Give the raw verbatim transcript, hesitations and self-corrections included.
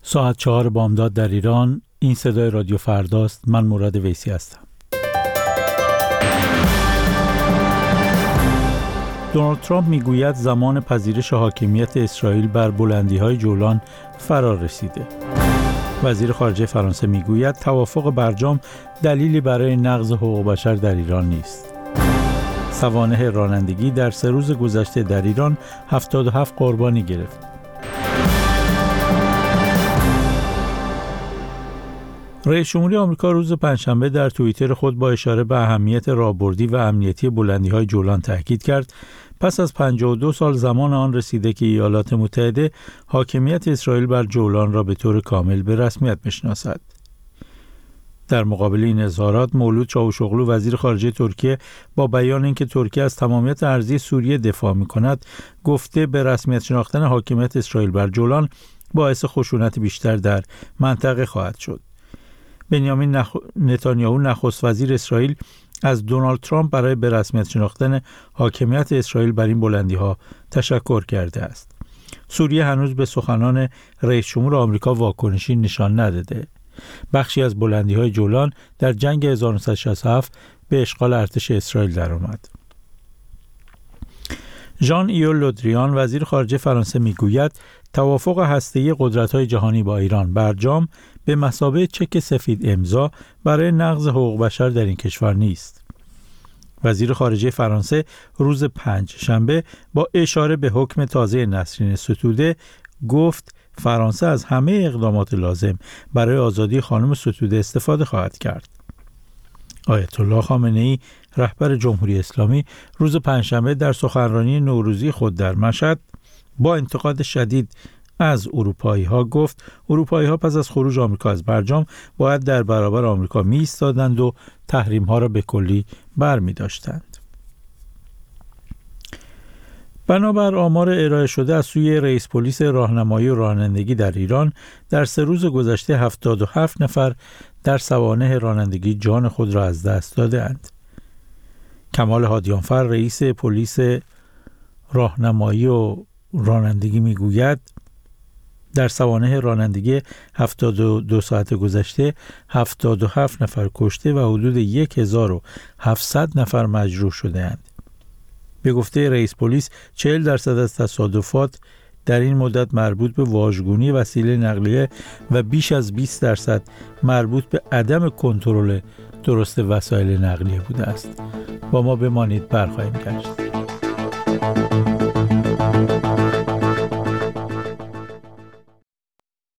ساعت چهار بامداد در ایران. این صدای رادیو فرداست. من مراد ویسی هستم. دونالد ترامپ میگوید زمان پذیرش حاکمیت اسرائیل بر بلندی‌های جولان فرا رسیده. وزیر خارجه فرانسه میگوید توافق برجام دلیلی برای نقض حقوق بشر در ایران نیست. سوانح رانندگی در سه روز گذشته در ایران هفتاد و هفت قربانی گرفت. رئیس جمهوری آمریکا روز پنجشنبه در توییتر خود با اشاره به اهمیت راهبردی و امنیتی بلندی‌های جولان تاکید کرد پس از پنجاه و دو سال زمان آن رسیده که ایالات متحده حاکمیت اسرائیل بر جولان را به طور کامل به رسمیت بشناسد. در مقابل این اظهارات مولود چاوشوغلو وزیر خارجه ترکیه با بیان اینکه ترکیه از تمامیت ارضی سوریه دفاع می‌کند گفته به رسمیت شناختن حاکمیت اسرائیل بر جولان باعث خشونت بیشتر در منطقه خواهد شد. بنیامین نخ... نتانیاهو نخست وزیر اسرائیل از دونالد ترامپ برای به رسمیت شناختن حاکمیت اسرائیل بر این بلندی‌ها تشکر کرده است. سوریه هنوز به سخنان رئیس جمهور آمریکا واکنشی نشان نداده. بخشی از بلندی‌های جولان در جنگ هزار و نهصد و شصت و هفت به اشغال ارتش اسرائیل درآمد. ژان ایول لودریان وزیر خارجه فرانسه میگوید توافق هسته‌ای قدرت‌های جهانی با ایران برجام به مثابه چک سفید امضا برای نقض حقوق بشر در این کشور نیست. وزیر خارجه فرانسه روز پنج شنبه با اشاره به حکم تازه نسرین ستوده گفت فرانسه از همه اقدامات لازم برای آزادی خانم ستوده استفاده خواهد کرد. آیت الله خامنه‌ای رهبر جمهوری اسلامی روز پنجشنبه در سخنرانی نوروزی خود در مشهد با انتقاد شدید از اروپایی‌ها گفت اروپایی‌ها پس از خروج آمریکا از برجام باید در برابر آمریکا می‌ایستادند و تحریم‌ها را به کلی برمی‌داشتند. بنابر آمار ارائه شده از سوی رئیس پلیس راهنمایی و رانندگی در ایران در سه روز گذشته هفتاد و هفت نفر در سوانح رانندگی جان خود را از دست دادند. کمال هادیانفر رئیس پلیس راهنمایی و رانندگی میگوید در سوانح رانندگی هفتاد و دو ساعت گذشته هفتاد و هفت نفر کشته و حدود هزار و هفتصد نفر مجروح شده‌اند. به گفته رئیس پلیس چهل درصد از تصادفات در این مدت مربوط به واژگونی وسیله نقلیه و بیش از بیست درصد مربوط به عدم کنترل درست وسایل نقلیه بوده است. با ما بمانید، برخواهیم گشت.